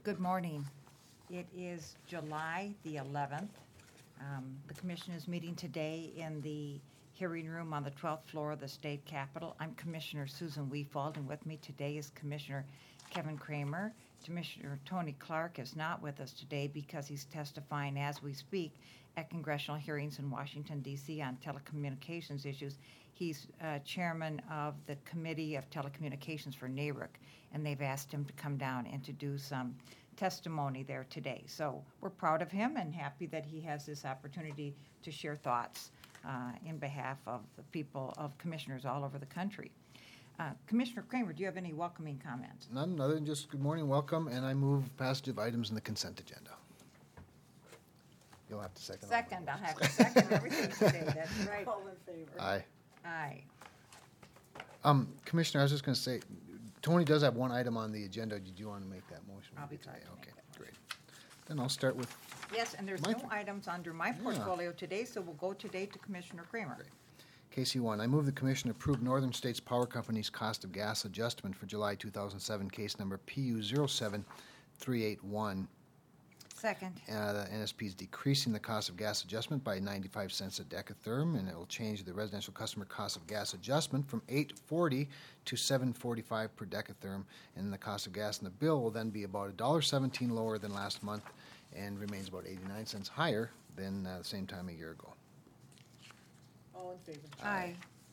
Good morning. It is July the 11th. The commission is meeting today in the hearing room on the 12th floor of the state capitol. I'm Commissioner Susan Weefald, and with me today is Commissioner Kevin Kramer. Commissioner Tony Clark is not with us today because he's testifying as we speak at congressional hearings in Washington, D.C. on telecommunications issues. He's chairman of the Committee of Telecommunications for NARUC, and they've asked him to come down and to do some testimony there today. So we're proud of him and happy that he has this opportunity to share thoughts in behalf of the people of commissioners all over the country. Commissioner Kramer, do you have any welcoming comments? None other than just good morning, welcome, and I move passage of items in the consent agenda. You'll have to second. Second, I'll have to second everything today, that's right. All in favor? Aye. Aye. Commissioner, I was just going to say, Tony does have one item on the agenda. Did you want to make that motion? I'll be glad to make Okay, that great. Then I'll start with Yes, and there's My no turn. items under my portfolio today, so we'll go today to Commissioner Kramer. Great. KC1. I move the Commission approve Northern States Power Company's cost of gas adjustment for July 2007, case number PU 07381. Second. The NSP is decreasing the cost of gas adjustment by 95 cents a decatherm, and it will change the residential customer cost of gas adjustment from $8.40 to $7.45 per decatherm, and the cost of gas in the bill will then be about $1.17 lower than last month and remains about 89 cents higher than the same time a year ago. All in favor? Aye.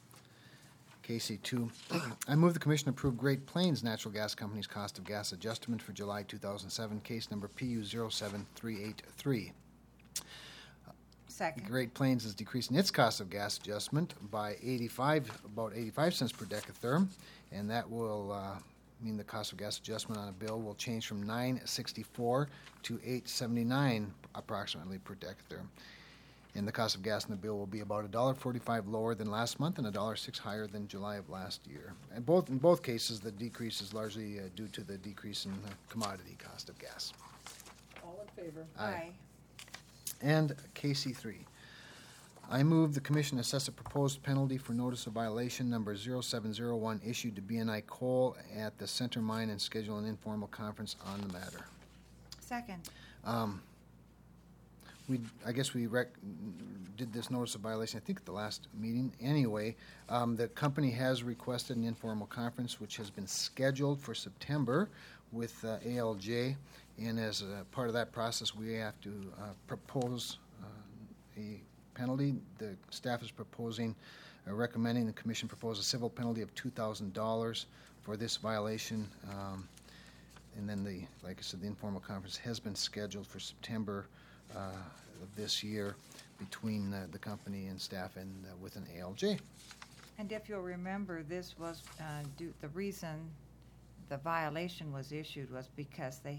KC2, I move the Commission approve Great Plains Natural Gas Company's cost of gas adjustment for July 2007, case number PU 07383. Second. Great Plains is decreasing its cost of gas adjustment by about 85 cents per decatherm, and that will mean the cost of gas adjustment on a bill will change from $9.64 to $8.79 approximately per decatherm. And the cost of gas in the bill will be about $1.45 lower than last month and $1.06 higher than July of last year. And in both cases, the decrease is largely due to the decrease in the commodity cost of gas. All in favor? Aye. And KC3. I move the Commission assess a proposed penalty for notice of violation number 0701 issued to BNI Coal at the Center Mine and schedule an informal conference on the matter. Second. I guess we did this notice of violation, I think, at the last meeting. Anyway, the company has requested an informal conference, which has been scheduled for September with ALJ. And as a part of that process, we have to propose a penalty. The staff is recommending the Commission propose a civil penalty of $2,000 for this violation. And then, like I said, the informal conference has been scheduled for September of this year between the company and staff and with an ALJ. And if you'll remember, this was the reason the violation was issued was because they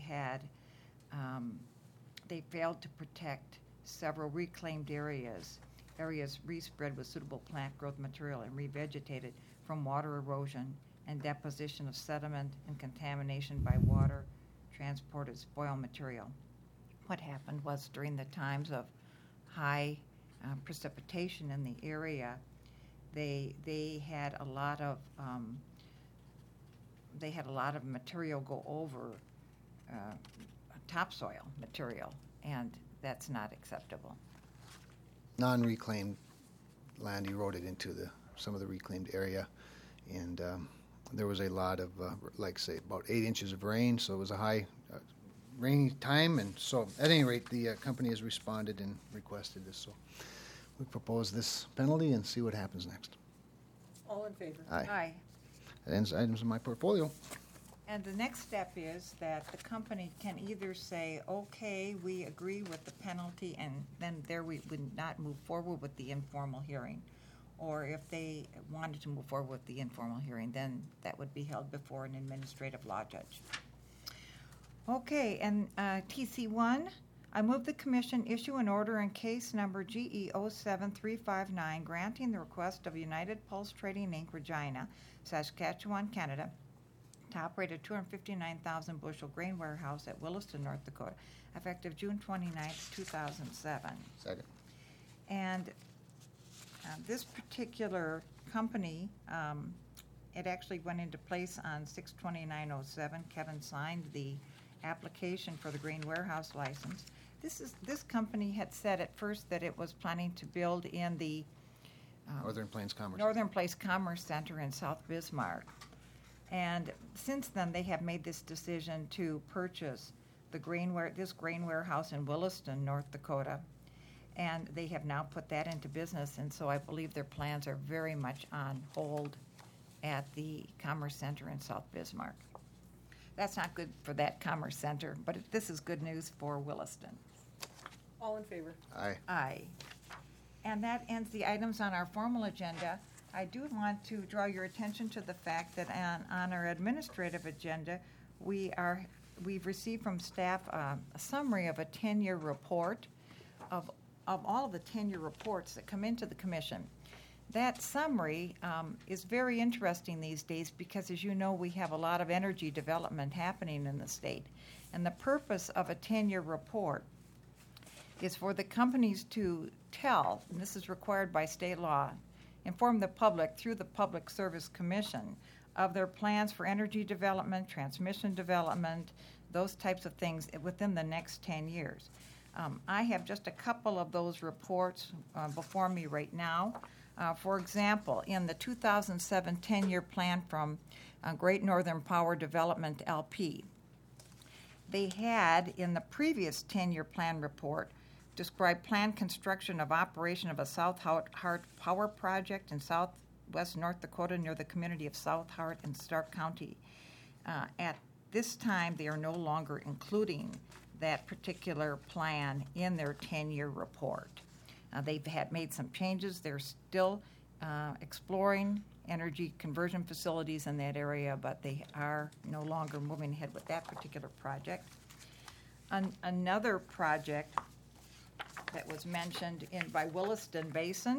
failed to protect several reclaimed areas respread with suitable plant growth material and revegetated from water erosion and deposition of sediment and contamination by water transported spoil material. What happened was during the times of high precipitation in the area, they had a lot of material go over topsoil material, and that's not acceptable. Non-reclaimed land eroded into some of the reclaimed area, and there was a lot of, about 8 inches of rain, so it was a high rainy time, and so at any rate, the company has responded and requested this. So we propose this penalty and see what happens next. All in favor? Aye. Aye. That ends items in my portfolio. And the next step is that the company can either say, okay, we agree with the penalty, and then we would not move forward with the informal hearing. Or if they wanted to move forward with the informal hearing, then that would be held before an administrative law judge. Okay, and TC1, I move the Commission issue an order in case number GE 07359 granting the request of United Pulse Trading Inc., Regina, Saskatchewan, Canada, to operate a 259,000 bushel grain warehouse at Williston, North Dakota, effective June 29, 2007. Second. And this particular company, it actually went into place on 6/29/07. Kevin signed the application for the grain warehouse license. This company had said at first that it was planning to build in the Northern Plains Commerce. Northern Place Commerce Center in South Bismarck. And since then, they have made this decision to purchase this grain warehouse in Williston, North Dakota. And they have now put that into business, and so I believe their plans are very much on hold at the Commerce Center in South Bismarck. That's not good for that Commerce Center, but this is good news for Williston. All in favor? Aye. Aye. And that ends the items on our formal agenda. I do want to draw your attention to the fact that on our administrative agenda, we've received from staff a summary of a 10-year report of all of the 10-year reports that come into the commission. That summary is very interesting these days because, as you know, we have a lot of energy development happening in the state. And the purpose of a 10-year report is for the companies to tell, and this is required by state law, inform the public through the Public Service Commission of their plans for energy development, transmission development, those types of things within the next 10 years. I have just a couple of those reports before me right now. For example, in the 2007 10-year plan from Great Northern Power Development, LP, they had, in the previous 10-year plan report, described planned construction of operation of a South Hart Power Project in southwest North Dakota near the community of South Hart in Stark County. At this time, they are no longer including that particular plan in their 10-year report. They've made some changes. They're still exploring energy conversion facilities in that area, but they are no longer moving ahead with that particular project. Another project that was mentioned by Williston Basin.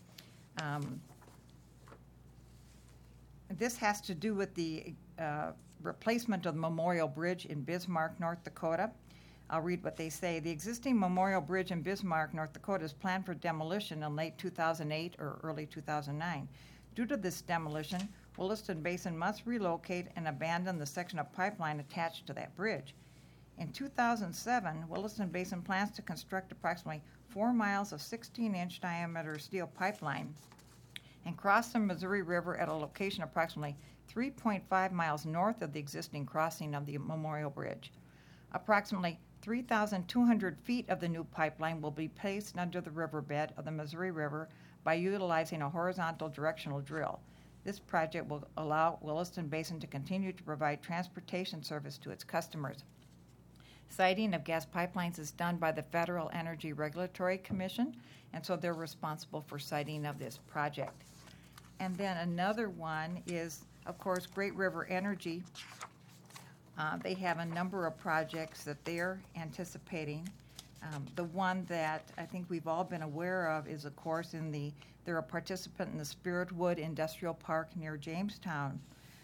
This has to do with the replacement of the Memorial Bridge in Bismarck, North Dakota. I'll read what they say. The existing Memorial Bridge in Bismarck, North Dakota is planned for demolition in late 2008 or early 2009. Due to this demolition, Williston Basin must relocate and abandon the section of pipeline attached to that bridge. In 2007, Williston Basin plans to construct approximately 4 miles of 16-inch diameter steel pipeline and cross the Missouri River at a location approximately 3.5 miles north of the existing crossing of the Memorial Bridge. Approximately 3,200 feet of the new pipeline will be placed under the riverbed of the Missouri River by utilizing a horizontal directional drill. This project will allow Williston Basin to continue to provide transportation service to its customers. Siting of gas pipelines is done by the Federal Energy Regulatory Commission, and so they're responsible for siting of this project. And then another one is, of course, Great River Energy. They have a number of projects that they're anticipating. The one that I think we've all been aware of is, of course, they're a participant in the Spiritwood Industrial Park near Jamestown.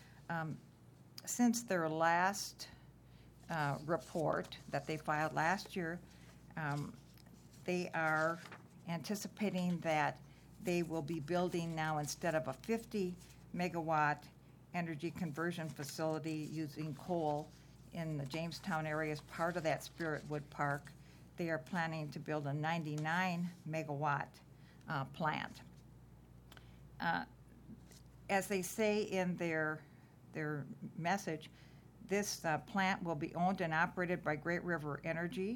Since their last report that they filed last year, they are anticipating that they will be building now, instead of a 50-megawatt energy conversion facility using coal in the Jamestown area as part of that Spiritwood Park, they are planning to build a 99-megawatt plant. As they say in their message, this plant will be owned and operated by Great River Energy.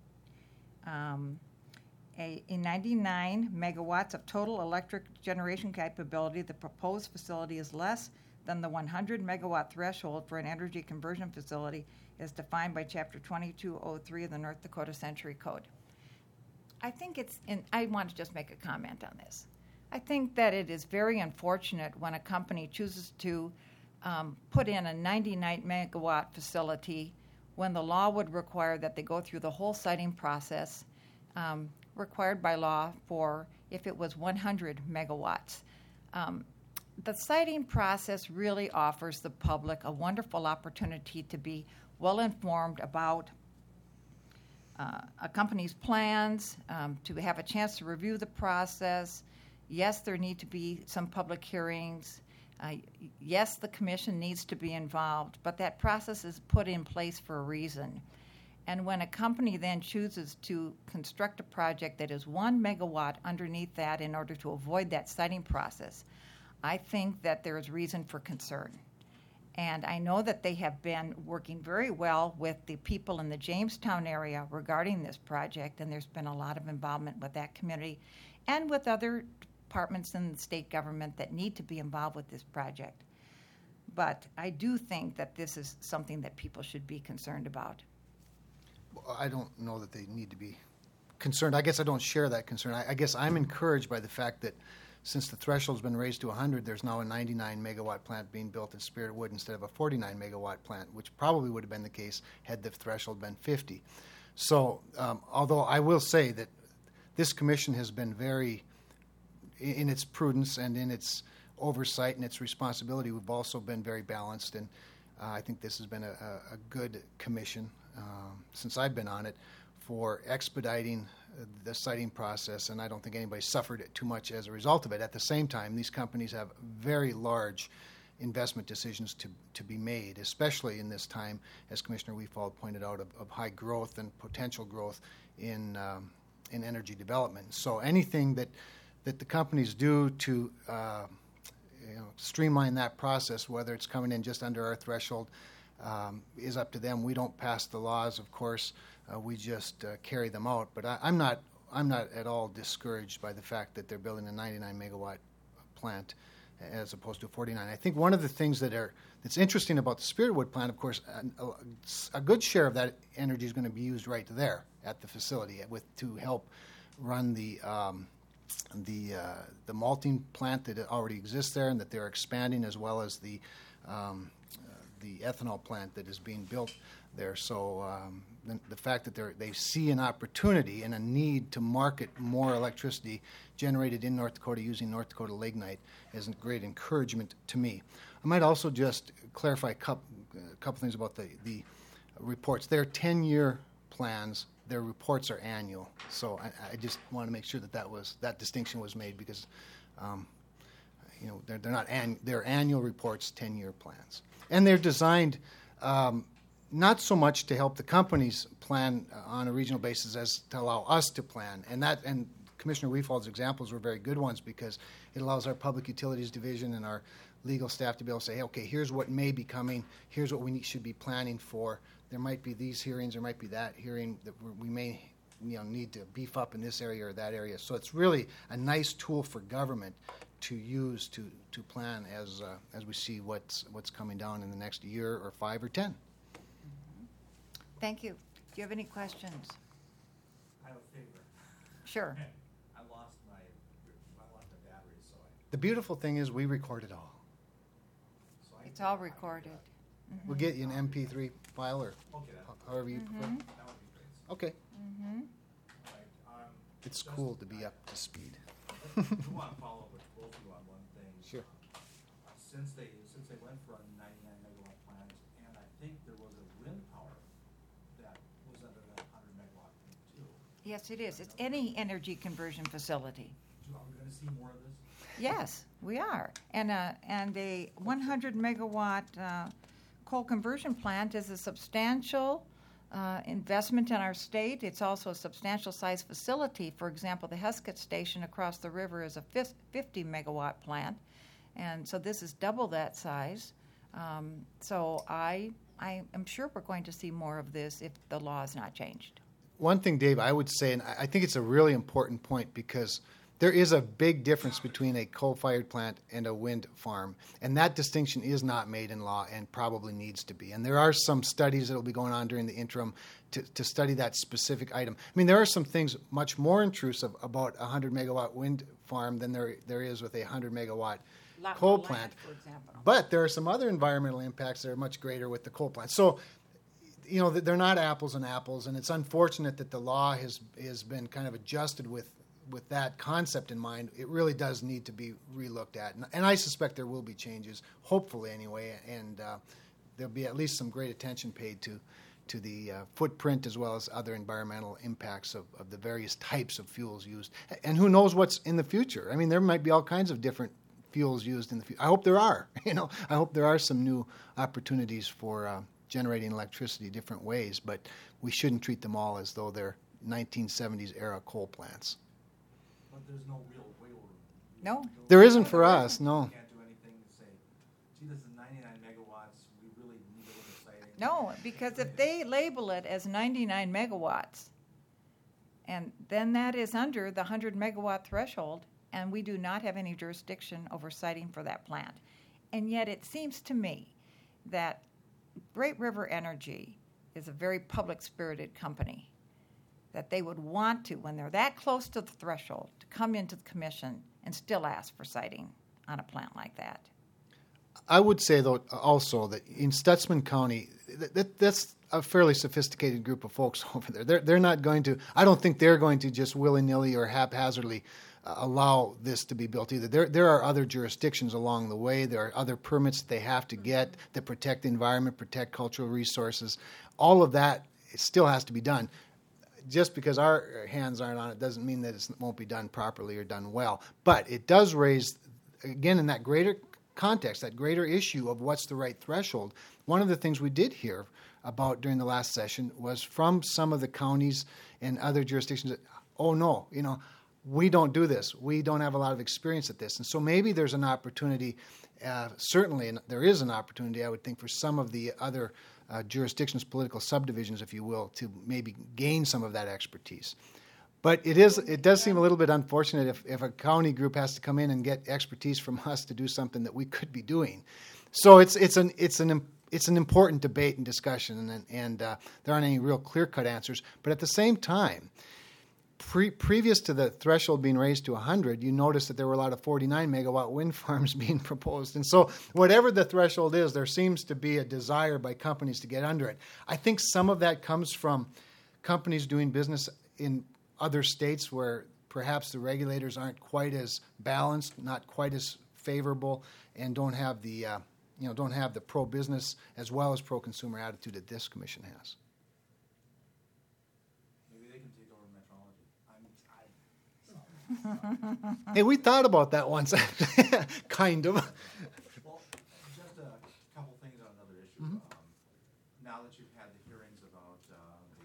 In 99 megawatts of total electric generation capability, the proposed facility is less than the 100 megawatt threshold for an energy conversion facility as defined by Chapter 2203 of the North Dakota Century Code. I want to just make a comment on this. I think that it is very unfortunate when a company chooses to put in a 99 megawatt facility when the law would require that they go through the whole siting process required by law for if it was 100 megawatts. The siting process really offers the public a wonderful opportunity to be well informed about a company's plans, to have a chance to review the process. Yes, there need to be some public hearings. Yes, the commission needs to be involved, but that process is put in place for a reason. And when a company then chooses to construct a project that is 1 megawatt underneath that in order to avoid that siting process, I think that there is reason for concern. And I know that they have been working very well with the people in the Jamestown area regarding this project, and there's been a lot of involvement with that community and with other departments in the state government that need to be involved with this project. But I do think that this is something that people should be concerned about. I don't know that they need to be concerned. I guess I don't share that concern. I guess I'm encouraged by the fact that since the threshold's been raised to 100, there's now a 99 megawatt plant being built at Spirit Wood instead of a 49 megawatt plant, which probably would have been the case had the threshold been 50. So, although I will say that this commission has been very, in its prudence and in its oversight and its responsibility, we've also been very balanced, and I think this has been a good commission since I've been on it for expediting the siting process, and I don't think anybody suffered too much as a result of it. At the same time, these companies have very large investment decisions to be made, especially in this time, as Commissioner Weefald pointed out, of high growth and potential growth in energy development. So anything that the companies do to streamline that process, whether it's coming in just under our threshold, is up to them. We don't pass the laws, of course. We just carry them out. But I'm not at all discouraged by the fact that they're building a 99 megawatt plant as opposed to 49. I think one of the things that's interesting about the Spirit Wood plant, of course, a good share of that energy is going to be used right there at the facility to help run the malting plant that already exists there and that they're expanding, as well as the ethanol plant that is being built there. So the fact that they see an opportunity and a need to market more electricity generated in North Dakota using North Dakota lignite is a great encouragement to me. I might also just clarify a couple things about the reports. They're 10-year plans. Their reports are annual. So I just want to make sure that distinction was made, because they're not they're annual reports, 10-year plans. And they're designed not so much to help the companies plan on a regional basis as to allow us to plan. And Commissioner Weefald's examples were very good ones, because it allows our Public Utilities Division and our legal staff to be able to say, hey, okay, here's what may be coming, here's what we should be planning for. There might be these hearings, there might be that hearing that we may need to beef up in this area or that area. So it's really a nice tool for government to use to plan as we see what's coming down in the next year or 5 or 10. Thank you. Do you have any questions? I have a favor. Sure. I lost my battery, so The beautiful thing is we record it all. It's all recorded. We'll get you an MP3 file or however you prefer. that would be great. Okay. All right. It's just- cool to be up to speed. I want to follow up with both of you on one thing. Sure. Since they went for a 99 megawatt plant, and I think there was a wind power that was under that 100 megawatt thing too. Yes, it is. It's any energy conversion facility. Are we going to see more of this? Yes, we are. And a 100 megawatt coal conversion plant is a substantial investment in our state. It's also a substantial size facility. For example, the Heskett station across the river is a 50 megawatt plant, and so this is double that size. So I am sure we're going to see more of this if the law is not changed. One thing, Dave, I would say, and I think it's a really important point, because there is a big difference between a coal-fired plant and a wind farm, and that distinction is not made in law and probably needs to be. And there are some studies that will be going on during the interim to study that specific item. I mean, there are some things much more intrusive about a 100-megawatt wind farm than there is with a 100-megawatt coal plant. For example. But there are some other environmental impacts that are much greater with the coal plant. So, they're not apples and apples, and it's unfortunate that the law has been kind of adjusted with that concept in mind. It really does need to be relooked at. And I suspect there will be changes, hopefully anyway, and there'll be at least some great attention paid to the footprint as well as other environmental impacts of the various types of fuels used. And who knows what's in the future. I mean, there might be all kinds of different fuels used in the future. I hope there are. I hope there are some new opportunities for generating electricity different ways, but we shouldn't treat them all as though they're 1970s era coal plants. But there's no real wiggle room. No. There isn't for us, no. You can't do anything to say, gee, this is 99 megawatts, we really need to look at siting. No, because if they label it as 99 megawatts, and then that is under the 100 megawatt threshold, and we do not have any jurisdiction over siting for that plant. And yet it seems to me that Great River Energy is a very public-spirited company, that they would want to, when they're that close to the threshold, to come into the commission and still ask for siting on a plant like that. I would say, though, also that in Stutzman County, that's a fairly sophisticated group of folks over there. They're not going to, I don't think they're going to just willy-nilly or haphazardly allow this to be built either. There are other jurisdictions along the way. There are other permits that they have to get that protect the environment, protect cultural resources. All of that still has to be done. Just because our hands aren't on it doesn't mean that it won't be done properly or done well. But it does raise, again, in that greater context, that greater issue of what's the right threshold. One of the things we did hear about during the last session was from some of the counties and other jurisdictions that, oh no, we don't do this. We don't have a lot of experience at this. And so maybe there's an opportunity, certainly, and there is an opportunity, I would think, for some of the other jurisdictions, political subdivisions, if you will, to maybe gain some of that expertise. But it does seem a little bit unfortunate if a county group has to come in and get expertise from us to do something that we could be doing. So it's an important debate and discussion, and there aren't any real clear-cut answers. But at the same time, previous to the threshold being raised to 100, you notice that there were a lot of 49 megawatt wind farms being proposed. And so whatever the threshold is, there seems to be a desire by companies to get under it. I think some of that comes from companies doing business in other states where perhaps the regulators aren't quite as balanced, not quite as favorable, and don't have the pro-business as well as pro-consumer attitude that this commission has. Maybe they can take over metrology. Hey, we thought about that once, kind of. Well, just a couple things on another issue. Mm-hmm. Now that you've had the hearings about the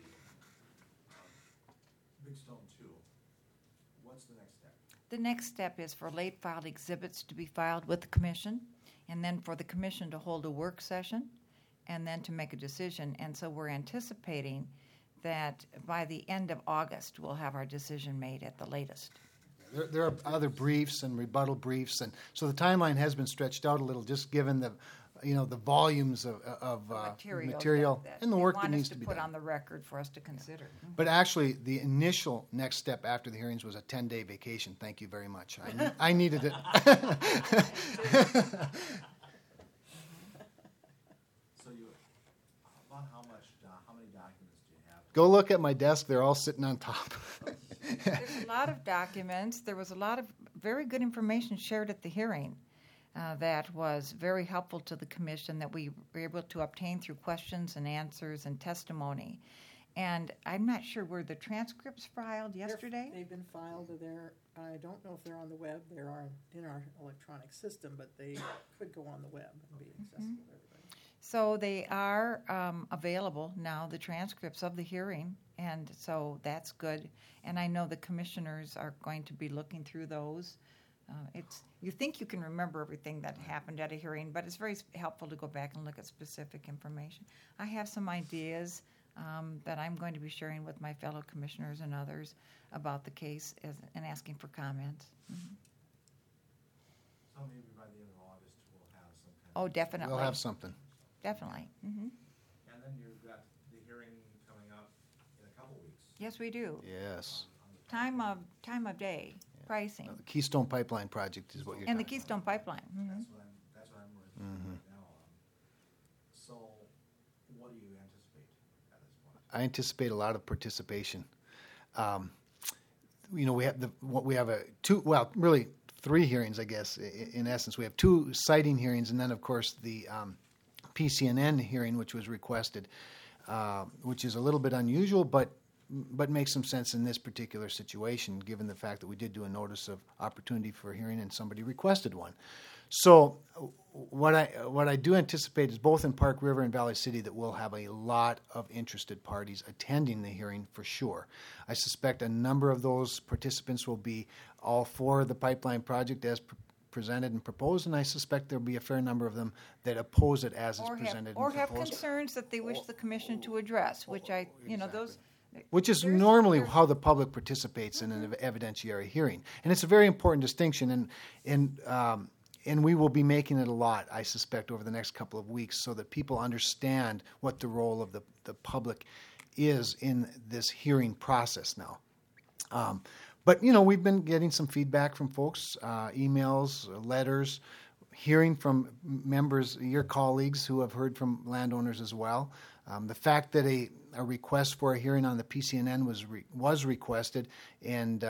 Big Stone 2, what's the next step? The next step is for late filed exhibits to be filed with the commission, and then for the commission to hold a work session, and then to make a decision. And so we're anticipating that by the end of August, we'll have our decision made at the latest. There are other briefs and rebuttal briefs, and so the timeline has been stretched out a little, just given the volumes of material and the work that needs to be put done. on the record for us to consider. But actually, the initial next step after the hearings was a 10-day vacation. Thank you very much. I needed it. So about how many documents do you have? Go look at my desk. They're all sitting on top. There's a lot of documents. There was a lot of very good information shared at the hearing that was very helpful to the commission that we were able to obtain through questions and answers and testimony. And I'm not sure, were the transcripts filed yesterday? They've been filed there. I don't know if they're on the web. They are in our electronic system, but they could go on the web and be accessible to everybody. So they are available now, the transcripts of the hearing, and so that's good. And I know the commissioners are going to be looking through those. You think you can remember everything that happened at a hearing, but it's very helpful to go back and look at specific information. I have some ideas that I'm going to be sharing with my fellow commissioners and others about the case and asking for comments. Mm-hmm. So maybe by the end of August we'll have some kind Oh, of... definitely. We'll have something. Definitely. Mm-hmm. And then you've got the hearing coming up in a couple weeks. Yes, we do. Yes. Time of day, pricing, The Keystone Pipeline Project is what you're and the talking Keystone Pipeline. Mm-hmm. That's what I'm working on right now. So what do you anticipate at this point? I anticipate a lot of participation. We have three hearings, I guess. In essence, we have two siting hearings, and then, of course, the PCNN hearing, which was requested, which is a little bit unusual, but but makes some sense in this particular situation, given the fact that we did do a notice of opportunity for a hearing and somebody requested one. So what I do anticipate is both in Park River and Valley City that we'll have a lot of interested parties attending the hearing for sure. I suspect a number of those participants will be all for the pipeline project as presented and proposed, and I suspect there'll be a fair number of them that oppose it as it's presented Or and have proposed. concerns that they wish the commission to address, which those. Which is normally how the public participates in an evidentiary hearing, and it's a very important distinction. And we will be making it a lot, I suspect, over the next couple of weeks, so that people understand what the role of the public is in this hearing process now. But we've been getting some feedback from folks, emails, letters, hearing from members, your colleagues who have heard from landowners as well. The fact that a request for a hearing on the PCNN was requested, and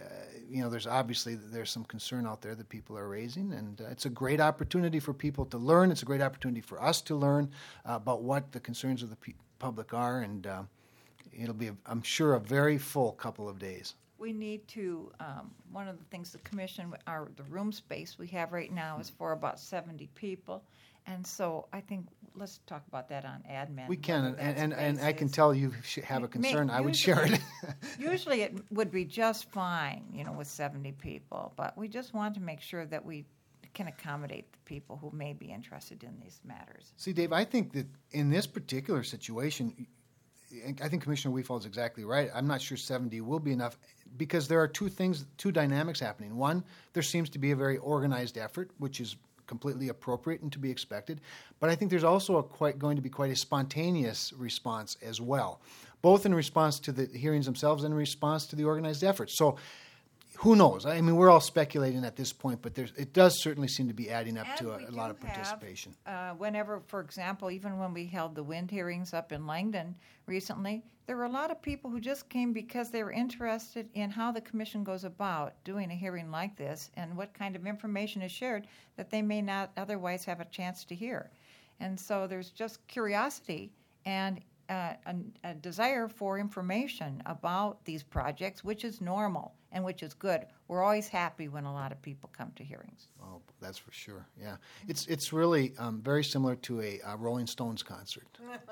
there's some concern out there that people are raising, and it's a great opportunity for people to learn. It's a great opportunity for us to learn about what the concerns of the public are, and it'll be, I'm sure, a very full couple of days. We need to, one of the things the commission, the room space we have right now is for about 70 people. And so I think, let's talk about that on admin. We can, whether that and I space can is- tell you have a concern, I would share it. Usually it would be just fine, with 70 people, but we just want to make sure that we can accommodate the people who may be interested in these matters. See, Dave, I think that in this particular situation, I think Commissioner Weefald is exactly right. I'm not sure 70 will be enough because there are two dynamics happening. One, there seems to be a very organized effort, which is completely appropriate and to be expected. But I think there's also going to be quite a spontaneous response as well, both in response to the hearings themselves and in response to the organized effort. So who knows? I mean, we're all speculating at this point, but it does certainly seem to be adding up to a lot of participation. Whenever, for example, even when we held the wind hearings up in Langdon recently, there were a lot of people who just came because they were interested in how the commission goes about doing a hearing like this and what kind of information is shared that they may not otherwise have a chance to hear. And so there's just curiosity and a desire for information about these projects, which is normal and which is good. We're always happy when a lot of people come to hearings. Oh, that's for sure. Yeah, it's really very similar to a Rolling Stones concert.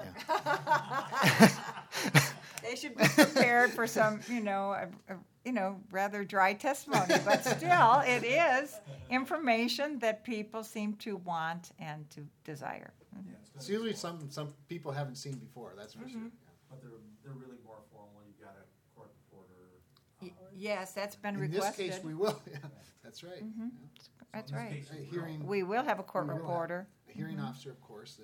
Yeah. They should be prepared for some, rather dry testimony, but still, it is information that people seem to want and to desire. Yeah, It's usually something some people haven't seen before, that's for sure. Yeah. But they're really more formal. You've got a court reporter. Yes, that's been In requested. this case, we will. Yeah, that's right. Mhm. Yeah. That's So in this right. case, A you will. hearing, We will have a court We will have reporter. a hearing officer, of course.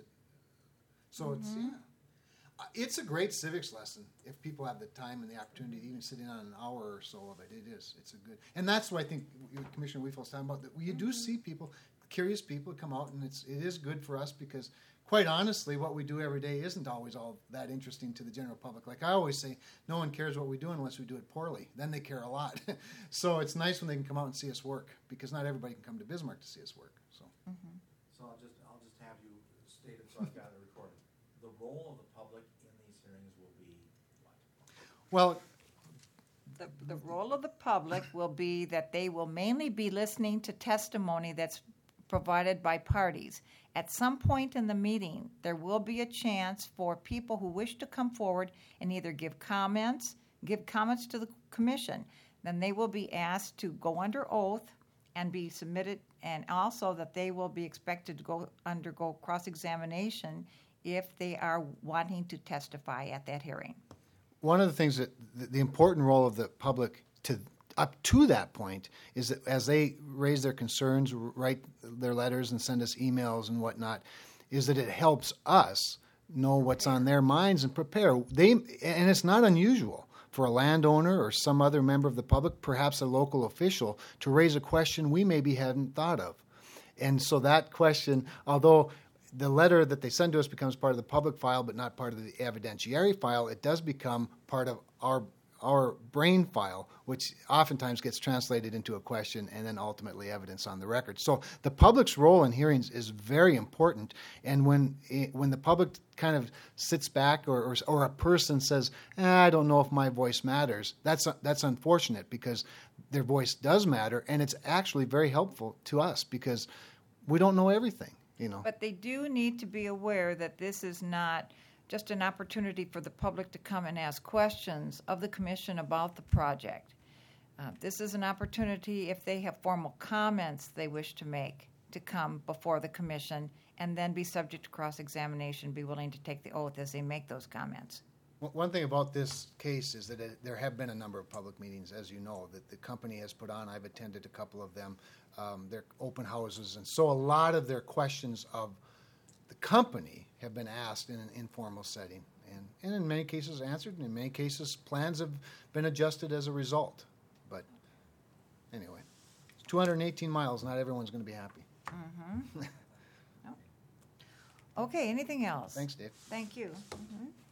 It's a great civics lesson if people have the time and the opportunity, even sitting on an hour or so of it. It's a good, and that's what I think Commissioner Weefeld's talking about. That you do see people, curious people, come out, and it is good for us because, quite honestly, what we do every day isn't always all that interesting to the general public. Like I always say, no one cares what we do unless we do it poorly. Then they care a lot. So it's nice when they can come out and see us work because not everybody can come to Bismarck to see us work. So. So I'll just have you state it so I've got it recorded. The role of the public in these hearings will be what? Well, The role of the public will be that they will mainly be listening to testimony that's provided by parties. At some point in the meeting, there will be a chance for people who wish to come forward and either give comments to the commission. Then they will be asked to go under oath and be submitted, and also that they will be expected to undergo cross-examination if they are wanting to testify at that hearing. one of the things that the important role of the public up to that point is that as they raise their concerns, write their letters and send us emails and whatnot, is that it helps us know what's on their minds and prepare. And it's not unusual for a landowner or some other member of the public, perhaps a local official, to raise a question we maybe hadn't thought of. And so that question, although the letter that they send to us becomes part of the public file but not part of the evidentiary file, it does become part of our brain file, which oftentimes gets translated into a question and then ultimately evidence on the record. So the public's role in hearings is very important. And when the public kind of sits back or a person says, I don't know if my voice matters, that's unfortunate, because their voice does matter, and it's actually very helpful to us because we don't know everything, you know. But they do need to be aware that this is not just an opportunity for the public to come and ask questions of the commission about the project. This is an opportunity, if they have formal comments they wish to make, to come before the commission and then be subject to cross-examination, be willing to take the oath as they make those comments. One thing about this case is that there have been a number of public meetings, as you know, that the company has put on. I've attended a couple of them. They're open houses, and so a lot of their questions of the company have been asked in an informal setting, and in many cases answered, and in many cases plans have been adjusted as a result. But anyway, 218 miles, not everyone's going to be happy. Okay, anything else? Thanks, Dave. Thank you.